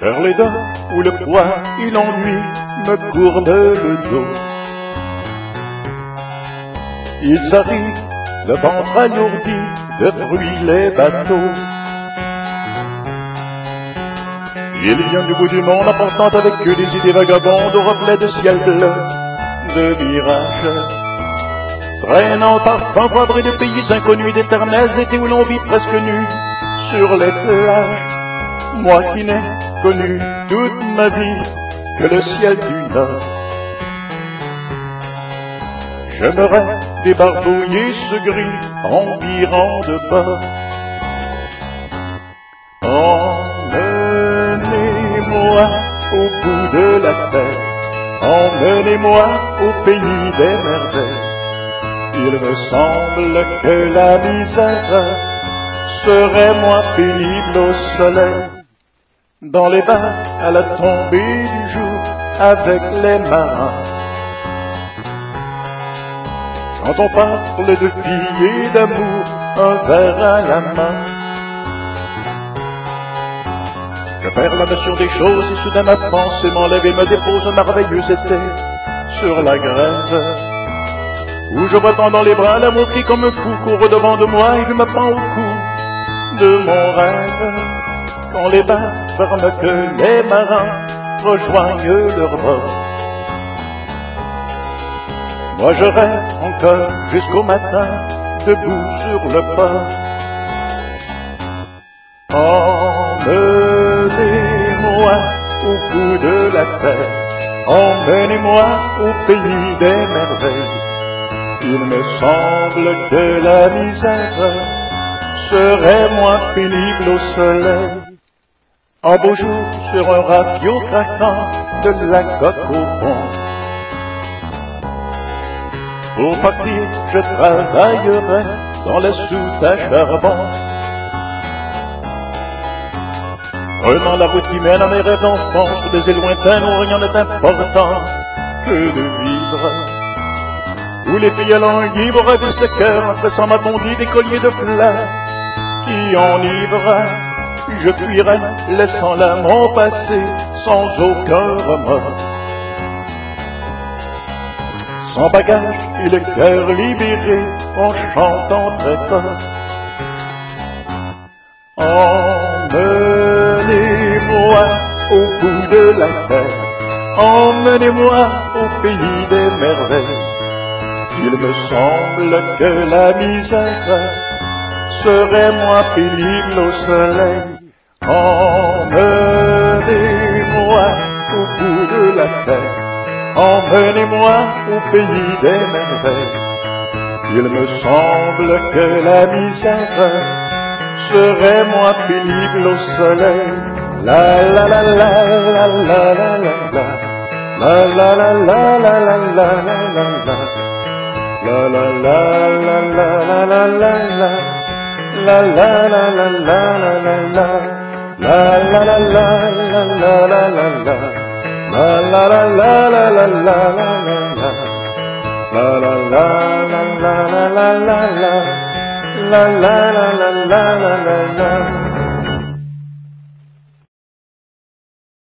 Vers les dents où le poids et l'ennui me courbent le dos. Ils arrivent, le ventre alourdi, de bruit les bateaux. Ils viennent du bout du monde apportant avec eux des idées vagabondes au reflet de ciel bleu, de mirages. Traînant parfum poivré de pays inconnus, d'éternels étés où l'on vit presque nu sur les plages. Moi qui n'ai connu toute ma vie que le ciel du Nord. J'aimerais débarbouiller ce gris environ de bord. Emmenez-moi au bout de la terre, emmenez-moi au pays des merveilles. Il me semble que la misère serait moins pénible au soleil. Dans les bars à la tombée du jour avec les marins. Quand on parle de filles et d'amour, un verre à la main. Je perds la notion des choses et soudain ma pensée m'enlève et me dépose un merveilleux été sur la grève. Où je vois dans les bras l'amour qui comme un fou court devant de moi et je me prends au cou de mon rêve. Quand les bars ferment que les marins rejoignent leur bord. Moi je rêve encore jusqu'au matin, debout sur le port. Emmenez-moi au bout de la terre, emmenez-moi au pays des merveilles. Il me semble que la misère serait moins pénible au soleil. Un beau jour sur un raviot craquant de la coque au pont. Pour partir, je travaillerai dans la soute à charbon. Prenant la route qui mène à mes rêves d'enfant, sur des îles lointaines où rien n'est important que de vivre. Où les filles languives ravissent le cœur, en pressant ma bondie des colliers de fleurs qui enivrent. Je fuirai, laissant l'amour passer sans aucun remords. Sans bagage et le cœur libéré, en chantant très fort. Emmenez-moi au bout de la terre, emmenez-moi au pays des merveilles. Il me semble que la misère serait moins pénible au soleil. Emmenez-moi au bout de la terre, emmenez-moi au pays des merveilles. Il me semble que la misère serait moins pénible au soleil. La la la la la la la la la. La la la la la la la la la la. La la la la la la la la la. La la la la la la la la. La la la la la la la la la. La la la la la la la la la. La la la la la la la la. La la la la la la la la.